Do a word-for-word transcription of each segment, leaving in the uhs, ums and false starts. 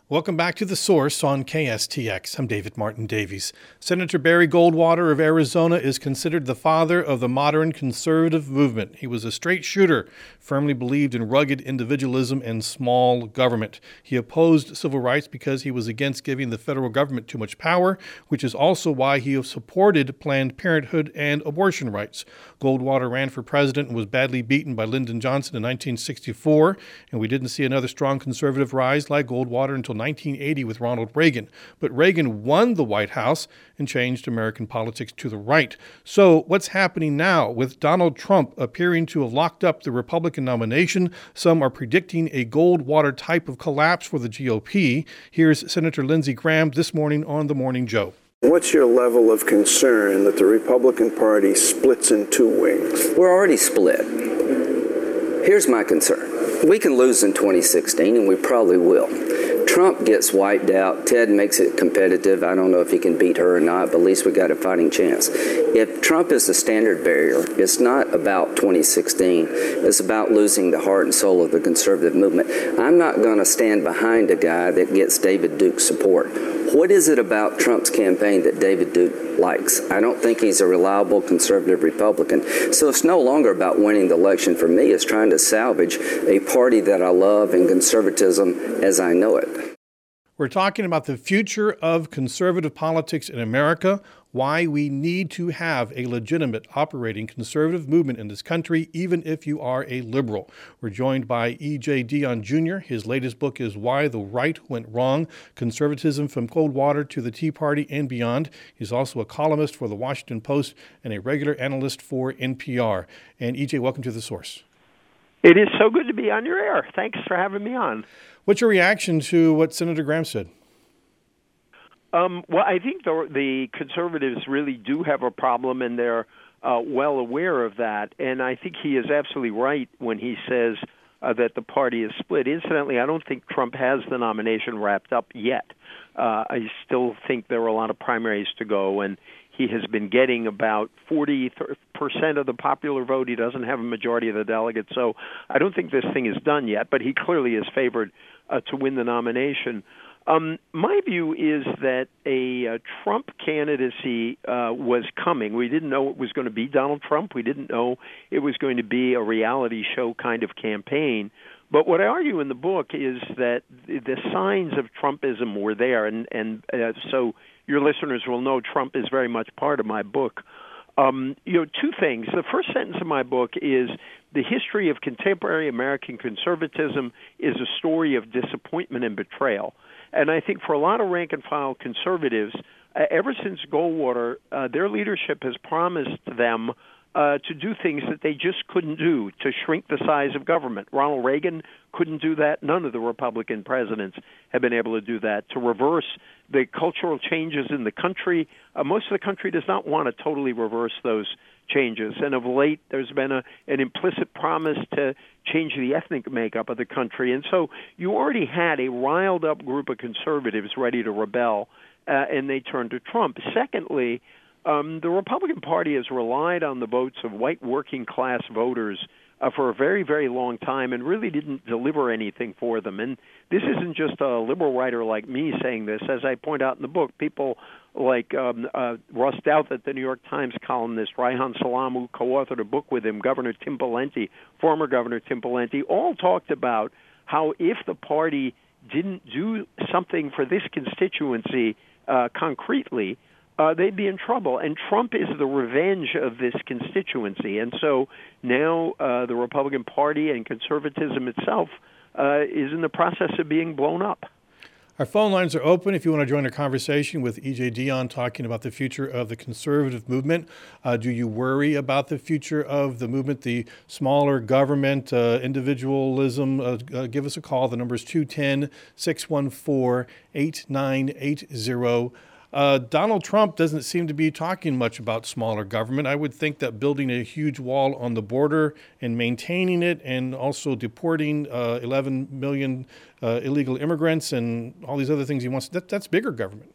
Welcome back to The Source on K S T X. I'm David Martin Davies. Senator Barry Goldwater of Arizona is considered the father of the modern conservative movement. He was a straight shooter, firmly believed in rugged individualism and small government. He opposed civil rights because he was against giving the federal government too much power, which is also why he supported Planned Parenthood and abortion rights. Goldwater ran for president and was badly beaten by Lyndon Johnson in nineteen sixty-four, and we didn't see another strong conservative rise like Goldwater until nineteen eighty with Ronald Reagan. But Reagan won the White House and changed American politics to the right. So what's happening now with Donald Trump appearing to have locked up the Republican nomination? Some are predicting a Goldwater type of collapse for the G O P. Here's Senator Lindsey Graham this morning on The Morning Joe. What's your level of concern that the Republican Party splits in two wings? We're already split. Here's my concern. We can lose in twenty sixteen, and we probably will. Trump gets wiped out. Ted makes it competitive. I don't know if he can beat her or not, but at least we got a fighting chance. If Trump is the standard bearer, it's not about twenty sixteen. It's about losing the heart and soul of the conservative movement. I'm not going to stand behind a guy that gets David Duke's support. What is it about Trump's campaign that David Duke likes? I don't think he's a reliable conservative Republican. So it's no longer about winning the election for me. It's trying to salvage a party that I love and conservatism as I know it. We're talking about the future of conservative politics in America, why we need to have a legitimate operating conservative movement in this country, even if you are a liberal. We're joined by E J Dionne Junior His latest book is Why the Right Went Wrong, Conservatism from Goldwater to the Tea Party and Beyond. He's also a columnist for The Washington Post and a regular analyst for N P R. And E J, welcome to The Source. It is so good to be on your air. Thanks for having me on. What's your reaction to what Senator Graham said? Um, well, I think the, the conservatives really do have a problem, and they're uh, well aware of that. And I think he is absolutely right when he says uh, that the party is split. Incidentally, I don't think Trump has the nomination wrapped up yet. Uh, I still think there are a lot of primaries to go, and he has been getting about forty percent of the popular vote. He doesn't have a majority of the delegates, so I don't think this thing is done yet, but he clearly is favored uh, to win the nomination. Um, my view is that a uh, Trump candidacy uh, was coming. We didn't know it was going to be Donald Trump. We didn't know it was going to be a reality show kind of campaign. But what I argue in the book is that the signs of Trumpism were there, and, and uh, so your listeners will know Trump is very much part of my book. Um, you know, two things. The first sentence of my book is the history of contemporary American conservatism is a story of disappointment and betrayal. And I think for a lot of rank-and-file conservatives, uh, ever since Goldwater, uh, their leadership has promised them uh, to do things that they just couldn't do, to shrink the size of government. Ronald Reagan couldn't do that. None of the Republican presidents have been able to do that. To reverse the cultural changes in the country, uh, most of the country does not want to totally reverse those changes. And of late, there's been a, an implicit promise to change the ethnic makeup of the country. And so you already had a riled-up group of conservatives ready to rebel, uh, and they turned to Trump. Secondly, um, the Republican Party has relied on the votes of white working-class voters uh, for a very, very long time and really didn't deliver anything for them. And this isn't just a liberal writer like me saying this. As I point out in the book, people like um, uh, Ross Douthat, the New York Times columnist, Reihan Salam, who co-authored a book with him, Governor Tim Pawlenty, former Governor Tim Pawlenty, all talked about how if the party didn't do something for this constituency uh, concretely, uh, they'd be in trouble. And Trump is the revenge of this constituency. And so now uh, the Republican Party and conservatism itself uh, is in the process of being blown up. Our phone lines are open if you want to join a conversation with E J Dionne talking about the future of the conservative movement. Uh, do you worry about the future of the movement, the smaller government, uh, individualism? Uh, uh, give us a call. The number is two one zero, six one four, eight nine eight zero. Uh, Donald Trump doesn't seem to be talking much about smaller government. I would think that building a huge wall on the border and maintaining it and also deporting uh, eleven million uh, illegal immigrants and all these other things he wants, that, that's bigger government.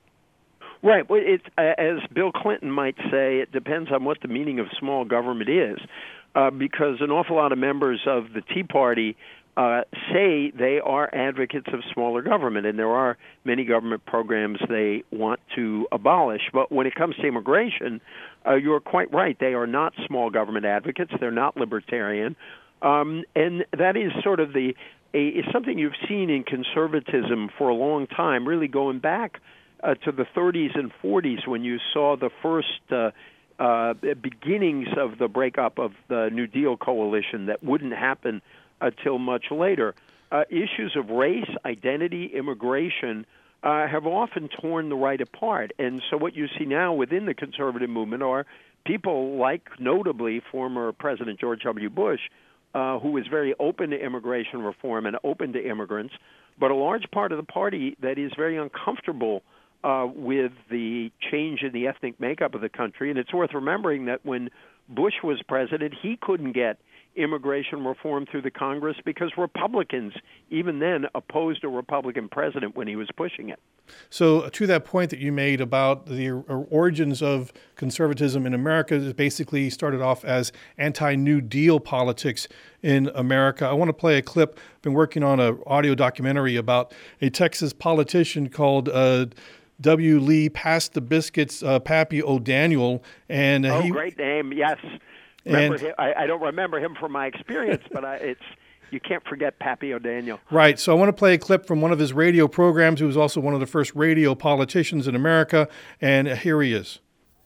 Right. Well, it's, uh, as Bill Clinton might say, it depends on what the meaning of small government is, uh, because an awful lot of members of the Tea Party uh, say they are advocates of smaller government, and there are many government programs they want to abolish. But when it comes to immigration, uh, you're quite right. They are not small government advocates. They're not libertarian. Um, and that is sort of the a, is something you've seen in conservatism for a long time, really going back uh, to the thirties and forties when you saw the first uh, uh, beginnings of the breakup of the New Deal coalition that wouldn't happen until much later. Uh, issues of race, identity, immigration uh, have often torn the right apart. And so what you see now within the conservative movement are people like, notably, former President George W. Bush, uh, who was very open to immigration reform and open to immigrants, but a large part of the party that is very uncomfortable uh, with the change in the ethnic makeup of the country. And it's worth remembering that when Bush was president, he couldn't get immigration reform through the Congress because Republicans, even then, opposed a Republican president when he was pushing it. So to that point that you made about the origins of conservatism in America, it basically started off as anti-New Deal politics in America. I want to play a clip. I've been working on an audio documentary about a Texas politician called uh, W. Lee Pass the Biscuits, uh, Pappy O'Daniel. And, uh, oh, he, great name, yes. Remember and, him, I, I don't remember him from my experience, but I, it's you can't forget Pappy O'Daniel. Right. So I want to play a clip from one of his radio programs. He was also one of the first radio politicians in America, and here he is.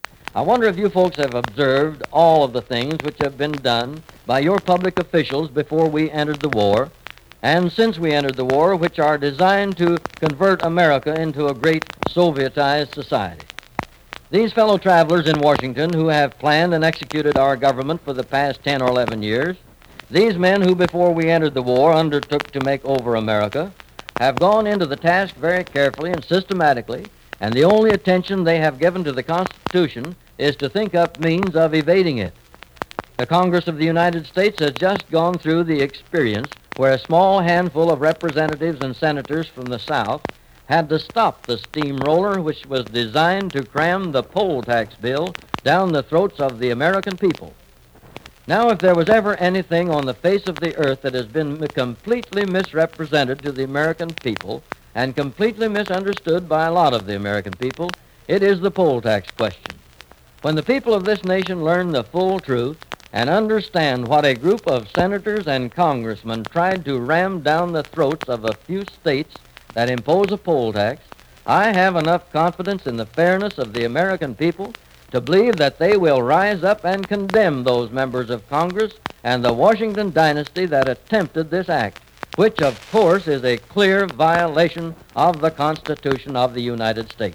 I wonder if you folks have observed all of the things which have been done by your public officials before we entered the war, and since we entered the war, which are designed to convert America into a great Sovietized society. These fellow travelers in Washington who have planned and executed our government for the past ten or eleven years, these men who before we entered the war undertook to make over America, have gone into the task very carefully and systematically, and the only attention they have given to the Constitution is to think up means of evading it. The Congress of the United States has just gone through the experience where a small handful of representatives and senators from the South had to stop the steamroller which was designed to cram the poll tax bill down the throats of the American people. Now, if there was ever anything on the face of the earth that has been completely misrepresented to the American people and completely misunderstood by a lot of the American people, it is the poll tax question. When the people of this nation learn the full truth and understand what a group of senators and congressmen tried to ram down the throats of a few states that impose a poll tax, I have enough confidence in the fairness of the American people to believe that they will rise up and condemn those members of Congress and the Washington dynasty that attempted this act, which of course is a clear violation of the Constitution of the United States.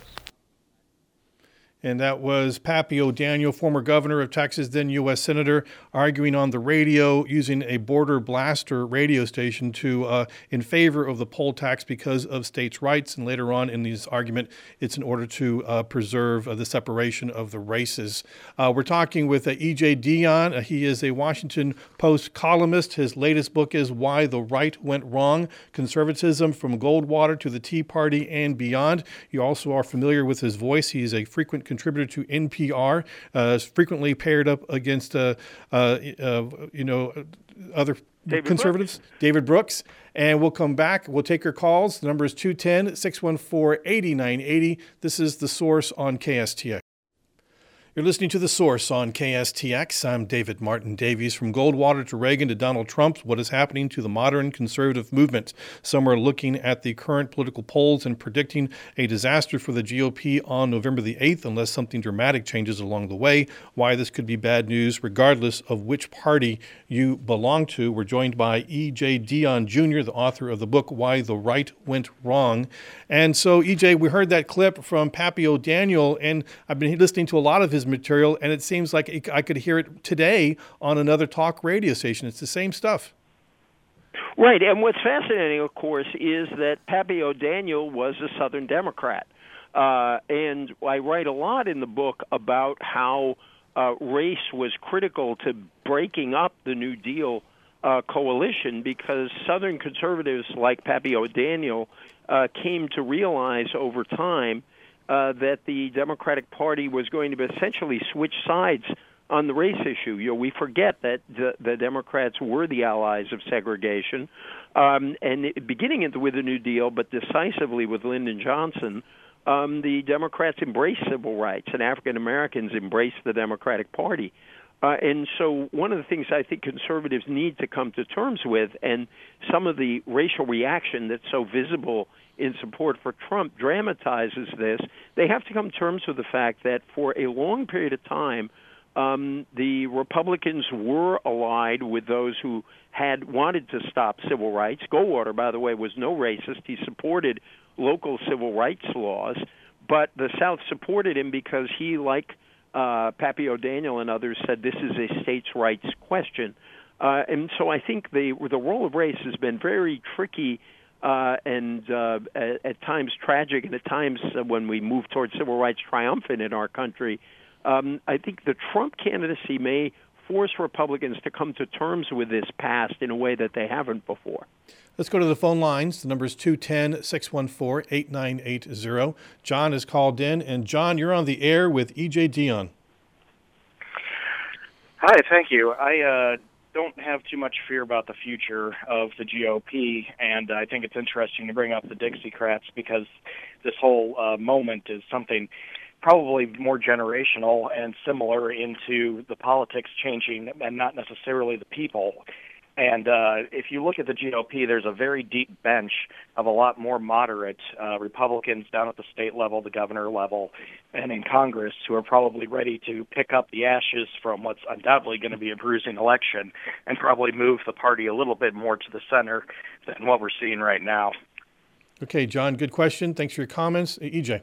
And that was Pappy O'Daniel, former governor of Texas, then U S Senator, arguing on the radio using a border blaster radio station to uh, in favor of the poll tax because of states' rights. And later on in this argument, it's in order to uh, preserve uh, the separation of the races. Uh, we're talking with uh, E J Dionne. Uh, he is a Washington Post columnist. His latest book is Why the Right Went Wrong, Conservatism from Goldwater to the Tea Party and Beyond. You also are familiar with his voice. He is a frequent contributor to N P R, uh, frequently paired up against, uh, uh, uh, you know, other David conservatives, Brooks. David Brooks. And we'll come back. We'll take your calls. The number is two one zero, six one four, eight nine eight zero. This is The Source on K S T X. You're listening to The Source on K S T X. I'm David Martin Davies. From Goldwater to Reagan to Donald Trump, what is happening to the modern conservative movement? Some are looking at the current political polls and predicting a disaster for the G O P on November the eighth unless something dramatic changes along the way. Why this could be bad news regardless of which party you belong to. We're joined by E J Dionne Junior, the author of the book Why the Right Went Wrong. And so, E J, we heard that clip from Pappy O'Daniel, and I've been listening to a lot of his material, and it seems like it, I could hear it today on another talk radio station. It's the same stuff. Right, and what's fascinating, of course, is that Pappy O'Daniel was a Southern Democrat. Uh, and I write a lot in the book about how uh, race was critical to breaking up the New Deal uh, coalition because Southern conservatives like Pappy O'Daniel uh, came to realize over time Uh, that the Democratic Party was going to essentially switch sides on the race issue. You know, we forget that the, the Democrats were the allies of segregation, um, and it, beginning it with the New Deal, but decisively with Lyndon Johnson, um, the Democrats embraced civil rights, and African Americans embraced the Democratic Party. Uh, and so one of the things I think conservatives need to come to terms with, and some of the racial reaction that's so visible in support for Trump dramatizes this, they have to come to terms with the fact that for a long period of time, um, the Republicans were allied with those who had wanted to stop civil rights. Goldwater, by the way, was no racist. He supported local civil rights laws, but the South supported him because he, like uh, Pappy O'Daniel and others, said this is a states' rights question. Uh, and so I think the the role of race has been very tricky uh, and uh, at, at times tragic, and at times uh, when we move towards civil rights triumphant in our country. Um, I think the Trump candidacy may force Republicans to come to terms with this past in a way that they haven't before. Let's go to the phone lines. The number is two one zero, six one four, eight nine eight zero. John is called in. And John, you're on the air with E J Dionne. Hi, thank you. I uh, don't have too much fear about the future of the G O P, and I think it's interesting to bring up the Dixiecrats because this whole uh, moment is something probably more generational and similar into the politics changing and not necessarily the people. And uh, if you look at the G O P, there's a very deep bench of a lot more moderate uh, Republicans down at the state level, the governor level, and in Congress who are probably ready to pick up the ashes from what's undoubtedly going to be a bruising election and probably move the party a little bit more to the center than what we're seeing right now. Okay, John, good question. Thanks for your comments. E J.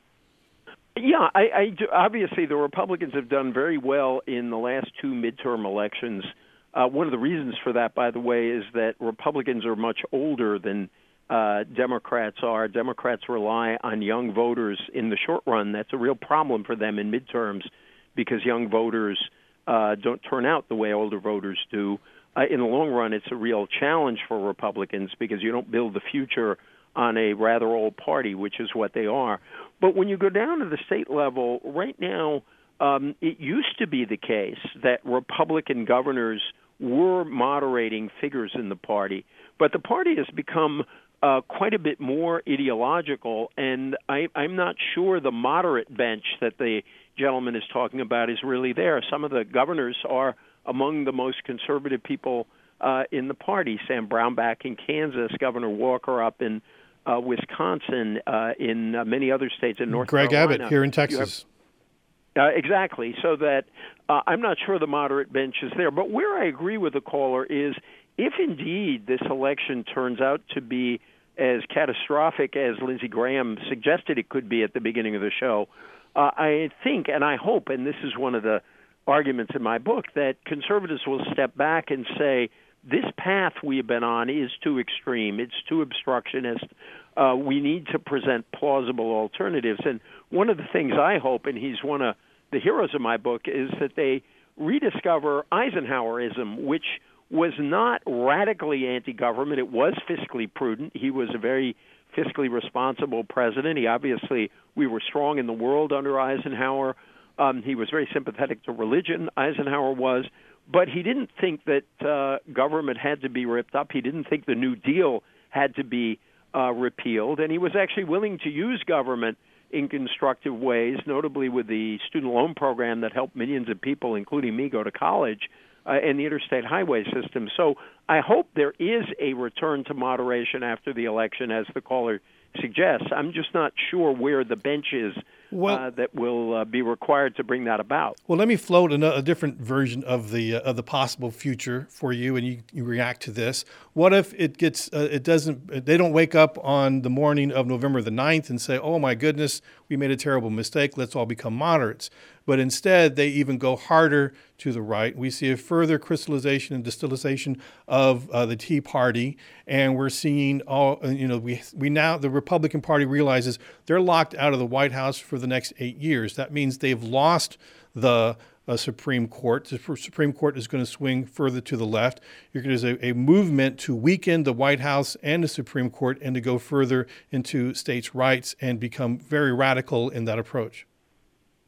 Yeah, I, I do, obviously the Republicans have done very well in the last two midterm elections. Uh, one of the reasons for that, by the way, is that Republicans are much older than uh, Democrats are. Democrats rely on young voters in the short run. That's a real problem for them in midterms because young voters uh, don't turn out the way older voters do. Uh, in the long run, it's a real challenge for Republicans because you don't build the future on a rather old party, which is what they are. But when you go down to the state level, right now, um, it used to be the case that Republican governors were moderating figures in the party, but the party has become uh, quite a bit more ideological, and I, I'm not sure the moderate bench that the gentleman is talking about is really there. Some of the governors are among the most conservative people uh, in the party. Sam Brownback in Kansas, Governor Walker up in Uh, Wisconsin, uh, in uh, many other states in North Greg Carolina. Greg Abbott here in Texas. Have, uh, exactly. So that uh, I'm not sure the moderate bench is there. But where I agree with the caller is if indeed this election turns out to be as catastrophic as Lindsey Graham suggested it could be at the beginning of the show, uh, I think and I hope, and this is one of the arguments in my book, that conservatives will step back and say, this path we have been on is too extreme. It's too obstructionist. Uh, we need to present plausible alternatives. And one of the things I hope, and he's one of the heroes of my book, is that they rediscover Eisenhowerism, which was not radically anti-government. It was fiscally prudent. He was a very fiscally responsible president. He obviously, we were strong in the world under Eisenhower. Um, he was very sympathetic to religion, Eisenhower was. But he didn't think that uh, government had to be ripped up. He didn't think the New Deal had to be uh, repealed. And he was actually willing to use government in constructive ways, notably with the student loan program that helped millions of people, including me, go to college, uh, and the interstate highway system. So I hope there is a return to moderation after the election, as the caller suggests. I'm just not sure where the bench is well, uh, that will uh, be required to bring that about. Well, let me float a, a different version of the uh, of the possible future for you, and you, you react to this. What if it gets uh, it doesn't? They don't wake up on the morning of November the ninth and say, "Oh my goodness, we made a terrible mistake. Let's all become moderates." But instead, they even go harder to the right. We see a further crystallization and distillation of uh, the Tea Party, and we're seeing all. You know, we we now the Republican Party realizes they're locked out of the White House for the next eight years. That means they've lost the uh, Supreme Court. The Supreme Court is going to swing further to the left. There's a, a movement to weaken the White House and the Supreme Court and to go further into states' rights and become very radical in that approach.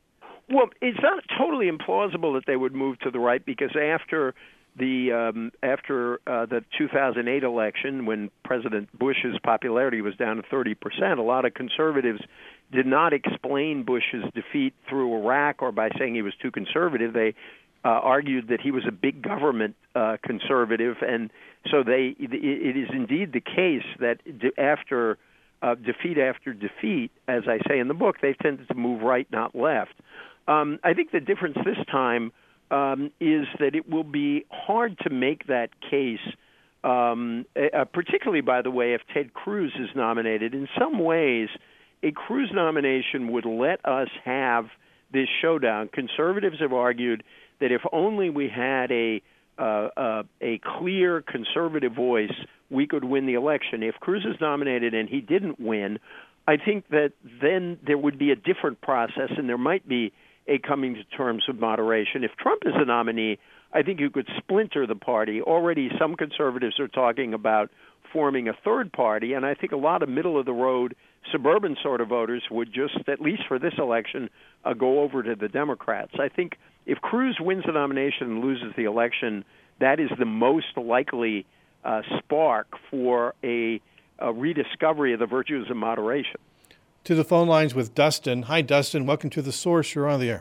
Well, it's not totally implausible that they would move to the right, because after the um, after uh, the two thousand eight election, when President Bush's popularity was down to thirty percent, a lot of conservatives did not explain Bush's defeat through Iraq or by saying he was too conservative. They uh, argued that he was a big government uh, conservative, and so they. It is indeed the case that after uh, defeat after defeat, as I say in the book, they've tended to move right, not left. Um, I think the difference this time um, is that it will be hard to make that case, um, uh, particularly, by the way, if Ted Cruz is nominated. In some ways, a Cruz nomination would let us have this showdown. Conservatives have argued that if only we had a uh, uh, a clear conservative voice, we could win the election. If Cruz is nominated and he didn't win, I think that then there would be a different process, and there might be a coming to terms of moderation. If Trump is the nominee, I think you could splinter the party. Already some conservatives are talking about forming a third party, and I think a lot of middle-of-the-road suburban sort of voters would just, at least for this election, uh, go over to the Democrats. I think if Cruz wins the nomination and loses the election, that is the most likely uh, spark for a, a rediscovery of the virtues of moderation. To the phone lines with Dustin. Hi, Dustin. Welcome to The Source. You're on the air.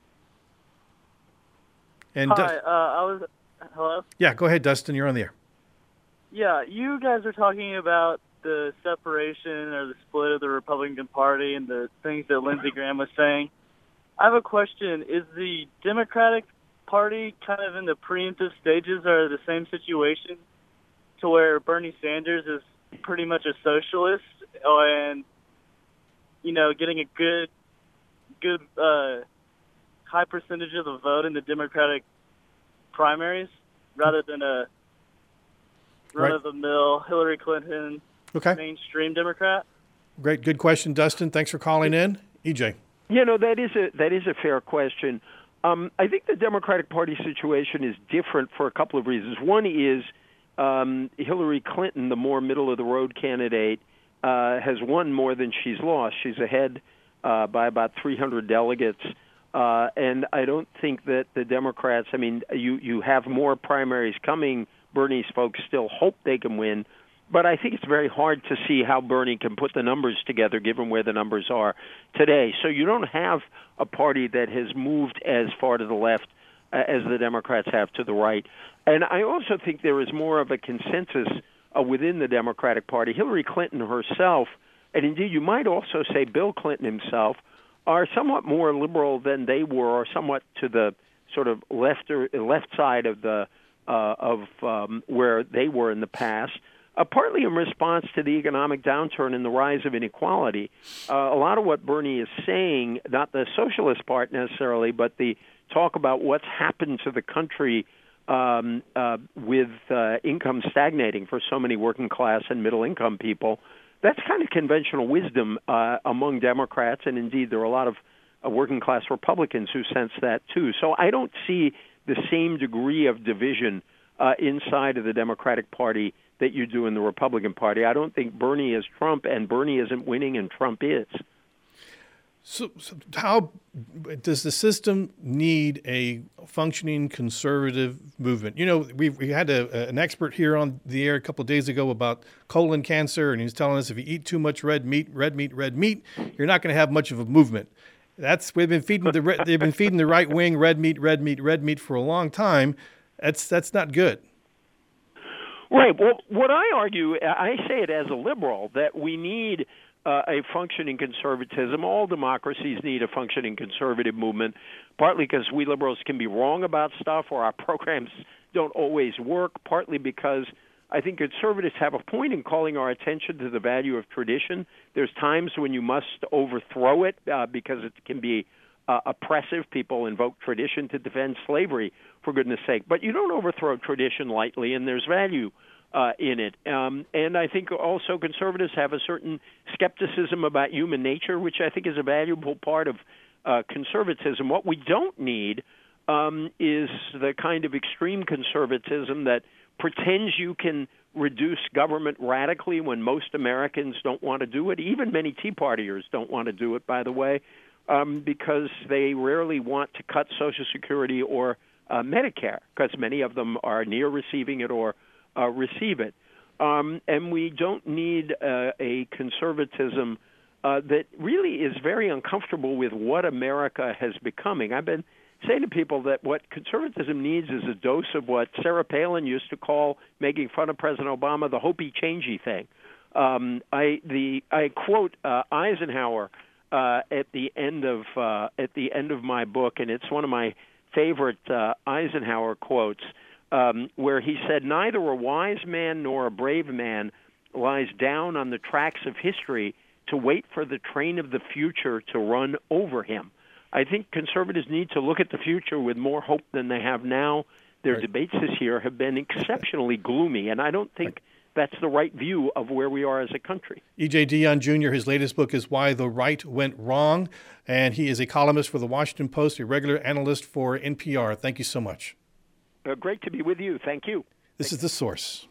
And Hi. Du- uh, I was. Hello. Yeah, go ahead, Dustin. You're on the air. Yeah, you guys are talking about the separation or the split of the Republican Party and the things that Lindsey Graham was saying. I have a question. Is the Democratic Party kind of in the preemptive stages or the same situation to where Bernie Sanders is pretty much a socialist and, you know, getting a good, good, uh, high percentage of the vote in the Democratic primaries rather than a run-of-the-mill Hillary Clinton okay. mainstream Democrat? Great. Good question, Dustin. Thanks for calling in. E J. You know, that is a that is a fair question. Um, I think the Democratic Party situation is different for a couple of reasons. One is um, Hillary Clinton, the more middle-of-the-road candidate, uh, has won more than she's lost. She's ahead uh, by about three hundred delegates. Uh, and I don't think that the Democrats, I mean, you, you have more primaries coming. Bernie's folks still hope they can win. But I think it's very hard to see how Bernie can put the numbers together given where the numbers are today. So you don't have a party that has moved as far to the left uh, as the Democrats have to the right. And I also think there is more of a consensus uh, within the Democratic Party. Hillary Clinton herself, and indeed you might also say Bill Clinton himself, are somewhat more liberal than they were, or somewhat to the sort of left or left side of the uh, of um, where they were in the past. Uh, partly in response to the economic downturn and the rise of inequality. Uh, a lot of what Bernie is saying, not the socialist part necessarily, but the talk about what's happened to the country um, uh, with uh, income stagnating for so many working class and middle income people, that's kind of conventional wisdom uh, among Democrats, and indeed there are a lot of uh, working class Republicans who sense that too. So I don't see the same degree of division uh, inside of the Democratic Party that you do in the Republican Party. I don't think Bernie is Trump, and Bernie isn't winning, and Trump is. So, so how does the system need a functioning conservative movement? You know, we we had a, an expert here on the air a couple of days ago about colon cancer, and he was telling us if you eat too much red meat, red meat, red meat, you're not going to have much of a movement. That's we've been feeding the they've been feeding the right wing red meat, red meat, red meat for a long time. That's that's not good. Right. Well, what I argue, I say it as a liberal, that we need uh, a functioning conservatism. All democracies need a functioning conservative movement, partly because we liberals can be wrong about stuff or our programs don't always work, partly because I think conservatives have a point in calling our attention to the value of tradition. There's times when you must overthrow it uh, because it can be uh, oppressive. People invoke tradition to defend slavery, for goodness sake. But you don't overthrow tradition lightly, and there's value uh, in it. Um, and I think also conservatives have a certain skepticism about human nature, which I think is a valuable part of uh, conservatism. What we don't need um, is the kind of extreme conservatism that pretends you can reduce government radically when most Americans don't want to do it. Even many Tea Partiers don't want to do it, by the way. um, because they rarely want to cut Social Security or uh, Medicare, because many of them are near receiving it or uh, receive it. Um, and we don't need uh, a conservatism uh, that really is very uncomfortable with what America has becoming. I've been saying to people that what conservatism needs is a dose of what Sarah Palin used to call, making fun of President Obama, the hopey-changey thing. Um, I the I quote uh, Eisenhower uh, at the end of uh, at the end of my book, and it's one of my favorite uh, Eisenhower quotes, um, where he said, "Neither a wise man nor a brave man lies down on the tracks of history to wait for the train of the future to run over him." I think conservatives need to look at the future with more hope than they have now. Their right. debates this year have been exceptionally gloomy, and I don't think right. that's the right view of where we are as a country. E J. Dionne Junior, his latest book is Why the Right Went Wrong, and he is a columnist for The Washington Post, a regular analyst for N P R. Thank you so much. Uh, great to be with you. Thank you. This Thank is The Source.